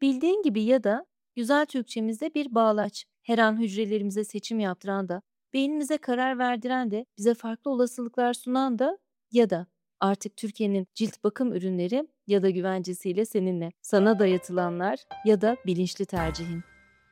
Bildiğin gibi ya da güzel Türkçemizde bir bağlaç. Her an hücrelerimize seçim yaptıran da, beynimize karar verdiren de, bize farklı olasılıklar sunan da ya da artık Türkiye'nin cilt bakım ürünleri ya da güvencesiyle seninle. Sana dayatılanlar ya da bilinçli tercihin.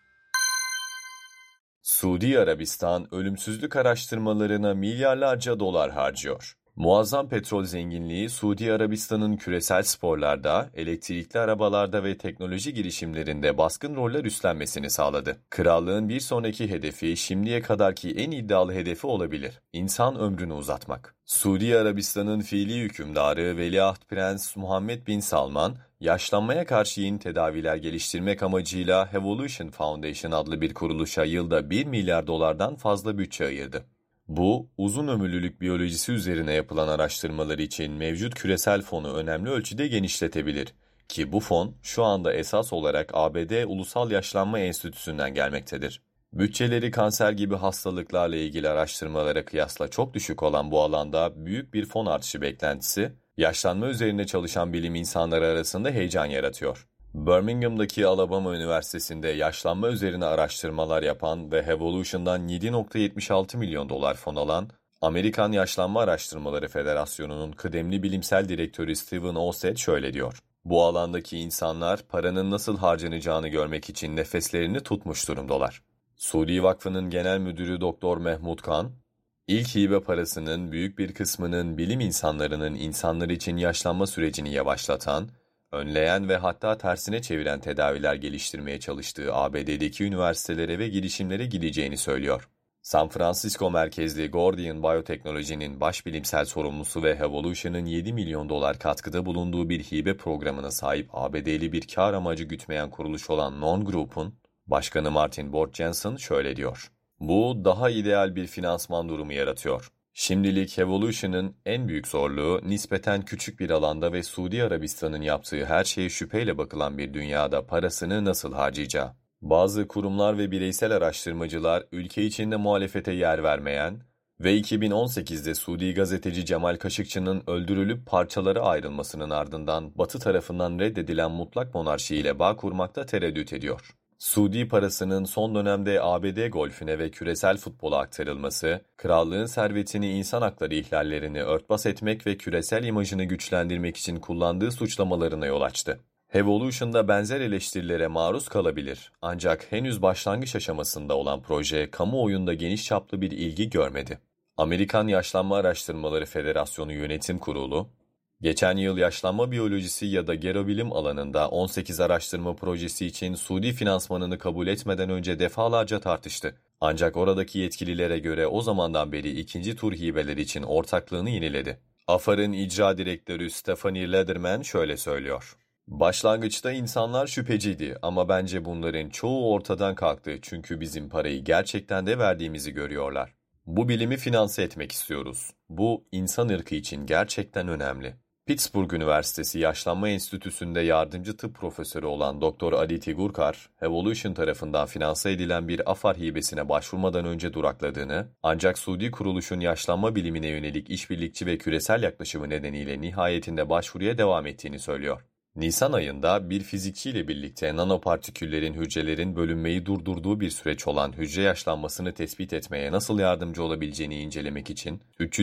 Suudi Arabistan ölümsüzlük araştırmalarına milyarlarca dolar harcıyor. Muazzam petrol zenginliği Suudi Arabistan'ın küresel sporlarda, elektrikli arabalarda ve teknoloji girişimlerinde baskın roller üstlenmesini sağladı. Krallığın bir sonraki hedefi şimdiye kadarki en iddialı hedefi olabilir. İnsan ömrünü uzatmak. Suudi Arabistan'ın fiili hükümdarı Veliaht Prens Muhammed Bin Salman, yaşlanmaya karşı yeni tedaviler geliştirmek amacıyla Evolution Foundation adlı bir kuruluşa yılda 1 milyar dolardan fazla bütçe ayırdı. Bu, uzun ömürlülük biyolojisi üzerine yapılan araştırmalar için mevcut küresel fonu önemli ölçüde genişletebilir. Ki bu fon şu anda esas olarak ABD Ulusal Yaşlanma Enstitüsü'nden gelmektedir. Bütçeleri kanser gibi hastalıklarla ilgili araştırmalara kıyasla çok düşük olan bu alanda büyük bir fon artışı beklentisi, yaşlanma üzerine çalışan bilim insanları arasında heyecan yaratıyor. Birmingham'daki Alabama Üniversitesi'nde yaşlanma üzerine araştırmalar yapan ve Evolution'dan 7,76 milyon dolar fon alan Amerikan Yaşlanma Araştırmaları Federasyonu'nun kıdemli bilimsel direktörü Stephen Oset şöyle diyor. Bu alandaki insanlar paranın nasıl harcanacağını görmek için nefeslerini tutmuş durumdalar. Suudi Vakfı'nın genel müdürü Doktor Mehmut Kan, İlk hibe parasının büyük bir kısmının bilim insanlarının insanlar için yaşlanma sürecini yavaşlatan, önleyen ve hatta tersine çeviren tedaviler geliştirmeye çalıştığı ABD'deki üniversitelere ve girişimlere gideceğini söylüyor. San Francisco merkezli Gordian Biyoteknoloji'nin baş bilimsel sorumlusu ve Evolution'ın 7 milyon dolar katkıda bulunduğu bir hibe programına sahip ABD'li bir kar amacı gütmeyen kuruluş olan Non Group'un başkanı Martin Borg-Jensen şöyle diyor. Bu daha ideal bir finansman durumu yaratıyor. Şimdilik Evolution'ın en büyük zorluğu nispeten küçük bir alanda ve Suudi Arabistan'ın yaptığı her şeye şüpheyle bakılan bir dünyada parasını nasıl harcayacağı. Bazı kurumlar ve bireysel araştırmacılar ülke içinde muhalefete yer vermeyen ve 2018'de Suudi gazeteci Cemal Kaşıkçı'nın öldürülüp parçalara ayrılmasının ardından Batı tarafından reddedilen mutlak monarşi ile bağ kurmakta tereddüt ediyor. Suudi parasının son dönemde ABD golfüne ve küresel futbola aktarılması, krallığın servetini insan hakları ihlallerini örtbas etmek ve küresel imajını güçlendirmek için kullandığı suçlamalarına yol açtı. Evolution'da benzer eleştirilere maruz kalabilir, ancak henüz başlangıç aşamasında olan proje kamuoyunda geniş çaplı bir ilgi görmedi. Amerikan Yaşlanma Araştırmaları Federasyonu Yönetim Kurulu, geçen yıl yaşlanma biyolojisi ya da gerobilim alanında 18 araştırma projesi için Suudi finansmanını kabul etmeden önce defalarca tartıştı. Ancak oradaki yetkililere göre o zamandan beri ikinci tur hibeler için ortaklığını yeniledi. AFAR'ın icra direktörü Stephanie Lederman şöyle söylüyor. Başlangıçta insanlar şüpheciydi ama bence bunların çoğu ortadan kalktı çünkü bizim parayı gerçekten de verdiğimizi görüyorlar. Bu bilimi finanse etmek istiyoruz. Bu insan ırkı için gerçekten önemli. Pittsburgh Üniversitesi Yaşlanma Enstitüsü'nde yardımcı tıp profesörü olan Dr. Aditi Gurkar, Evolution tarafından finanse edilen bir AFAR hibesine başvurmadan önce durakladığını, ancak Suudi kuruluşun yaşlanma bilimine yönelik işbirlikçi ve küresel yaklaşımı nedeniyle nihayetinde başvuruya devam ettiğini söylüyor. Nisan ayında bir fizikçiyle birlikte nanopartiküllerin hücrelerin bölünmeyi durdurduğu bir süreç olan hücre yaşlanmasını tespit etmeye nasıl yardımcı olabileceğini incelemek için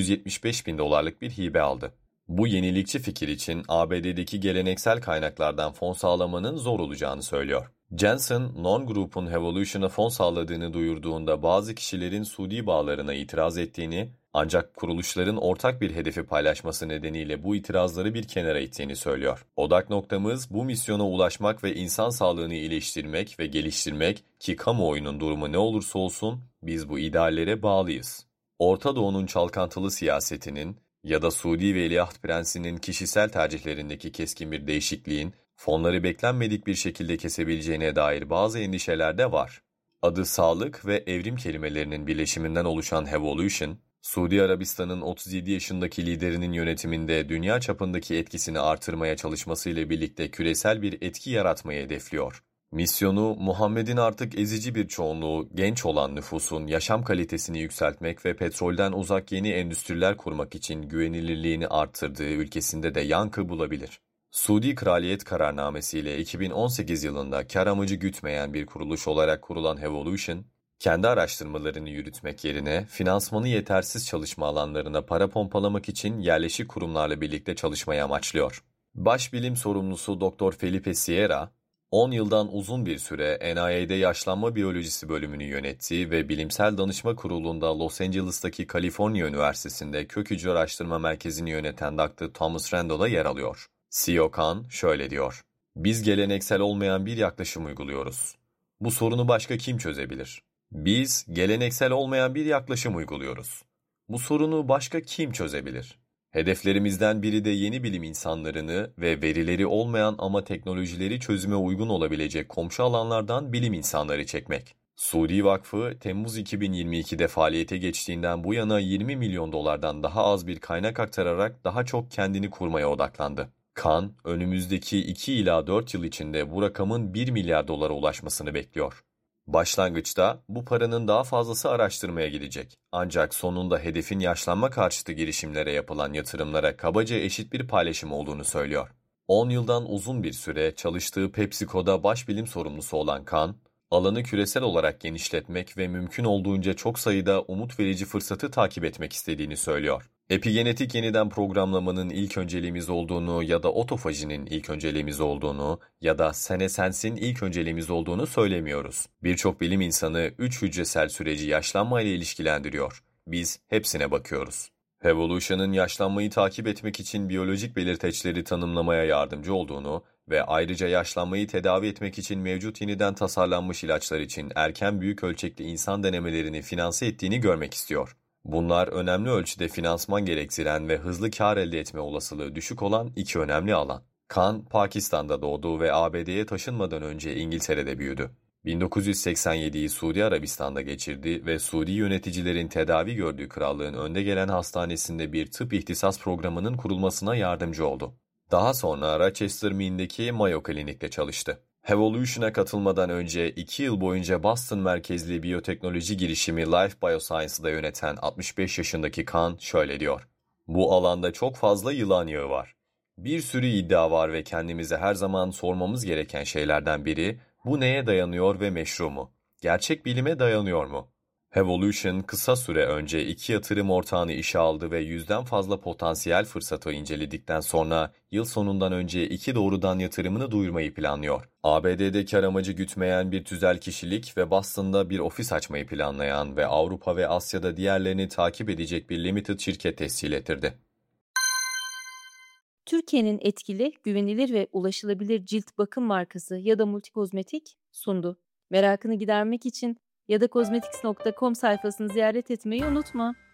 375 bin dolarlık bir hibe aldı. Bu yenilikçi fikir için ABD'deki geleneksel kaynaklardan fon sağlamanın zor olacağını söylüyor. Jensen, Non Group'un Evolution'a fon sağladığını duyurduğunda bazı kişilerin Suudi bağlarına itiraz ettiğini, ancak kuruluşların ortak bir hedefi paylaşması nedeniyle bu itirazları bir kenara ittiğini söylüyor. Odak noktamız bu misyona ulaşmak ve insan sağlığını iyileştirmek ve geliştirmek ki kamuoyunun durumu ne olursa olsun biz bu ideallere bağlıyız. Orta Doğu'nun çalkantılı siyasetinin ya da Suudi Veliaht Prensi'nin kişisel tercihlerindeki keskin bir değişikliğin fonları beklenmedik bir şekilde kesebileceğine dair bazı endişeler de var. Adı sağlık ve evrim kelimelerinin birleşiminden oluşan Evolution, Suudi Arabistan'ın 37 yaşındaki liderinin yönetiminde dünya çapındaki etkisini artırmaya çalışmasıyla birlikte küresel bir etki yaratmayı hedefliyor. Misyonu, Muhammed'in artık ezici bir çoğunluğu genç olan nüfusun yaşam kalitesini yükseltmek ve petrolden uzak yeni endüstriler kurmak için güvenilirliğini arttırdığı ülkesinde de yankı bulabilir. Suudi Kraliyet kararnamesiyle 2018 yılında kar amacı gütmeyen bir kuruluş olarak kurulan Hevolution, kendi araştırmalarını yürütmek yerine finansmanı yetersiz çalışma alanlarına para pompalamak için yerleşik kurumlarla birlikte çalışmayı amaçlıyor. Başbilim sorumlusu Dr. Felipe Sierra, 10 yıldan uzun bir süre NIA'de yaşlanma biyolojisi bölümünü yönettiği ve Bilimsel Danışma Kurulu'nda Los Angeles'taki Kaliforniya Üniversitesi'nde Kök Hücre Araştırma Merkezi'ni yöneten Dr. Thomas Randall'a yer alıyor. CEO Khan şöyle diyor: "Biz geleneksel olmayan bir yaklaşım uyguluyoruz. Bu sorunu başka kim çözebilir? Biz geleneksel olmayan bir yaklaşım uyguluyoruz. Bu sorunu başka kim çözebilir? Hedeflerimizden biri de yeni bilim insanlarını ve verileri olmayan ama teknolojileri çözüme uygun olabilecek komşu alanlardan bilim insanları çekmek." Suudi Vakfı, Temmuz 2022'de faaliyete geçtiğinden bu yana 20 milyon dolardan daha az bir kaynak aktararak daha çok kendini kurmaya odaklandı. Khan, önümüzdeki 2 ila 4 yıl içinde bu rakamın 1 milyar dolara ulaşmasını bekliyor. Başlangıçta bu paranın daha fazlası araştırmaya gidecek. Ancak sonunda hedefin yaşlanma karşıtı girişimlere yapılan yatırımlara kabaca eşit bir paylaşım olduğunu söylüyor. 10 yıldan uzun bir süre çalıştığı PepsiCo'da başbilim sorumlusu olan Khan, alanı küresel olarak genişletmek ve mümkün olduğunca çok sayıda umut verici fırsatı takip etmek istediğini söylüyor. Epigenetik yeniden programlamanın ilk önceliğimiz olduğunu ya da otofajinin ilk önceliğimiz olduğunu ya da senesens'in ilk önceliğimiz olduğunu söylemiyoruz. Birçok bilim insanı 3 hücresel süreci yaşlanma ile ilişkilendiriyor. Biz hepsine bakıyoruz. Hevolution'ın yaşlanmayı takip etmek için biyolojik belirteçleri tanımlamaya yardımcı olduğunu ve ayrıca yaşlanmayı tedavi etmek için mevcut yeniden tasarlanmış ilaçlar için erken büyük ölçekli insan denemelerini finanse ettiğini görmek istiyor. Bunlar önemli ölçüde finansman gerektiren ve hızlı kar elde etme olasılığı düşük olan iki önemli alan. Khan, Pakistan'da doğdu ve ABD'ye taşınmadan önce İngiltere'de büyüdü. 1987'yi Suudi Arabistan'da geçirdi ve Suudi yöneticilerin tedavi gördüğü krallığın önde gelen hastanesinde bir tıp ihtisas programının kurulmasına yardımcı oldu. Daha sonra Rochester, Maine'deki Mayo Klinik'te çalıştı. Hevolution'a katılmadan önce 2 yıl boyunca Boston merkezli biyoteknoloji girişimi Life Bioscience'da yöneten 65 yaşındaki Khan şöyle diyor: "Bu alanda çok fazla yılan yağı var. Bir sürü iddia var ve kendimize her zaman sormamız gereken şeylerden biri, bu neye dayanıyor ve meşru mu? Gerçek bilime dayanıyor mu?" Hevolution kısa süre önce 2 yatırım ortağını işe aldı ve 100'den fazla potansiyel fırsatı inceledikten sonra yıl sonundan önce 2 doğrudan yatırımını duyurmayı planlıyor. ABD'de kar amacı gütmeyen bir tüzel kişilik ve Boston'da bir ofis açmayı planlayan ve Avrupa ve Asya'da diğerlerini takip edecek bir limited şirket tescil ettirdi. Türkiye'nin etkili, güvenilir ve ulaşılabilir cilt bakım markası ya da Multikozmetik sundu. Merakını gidermek için ya da kozmetics.com sayfasını ziyaret etmeyi unutma.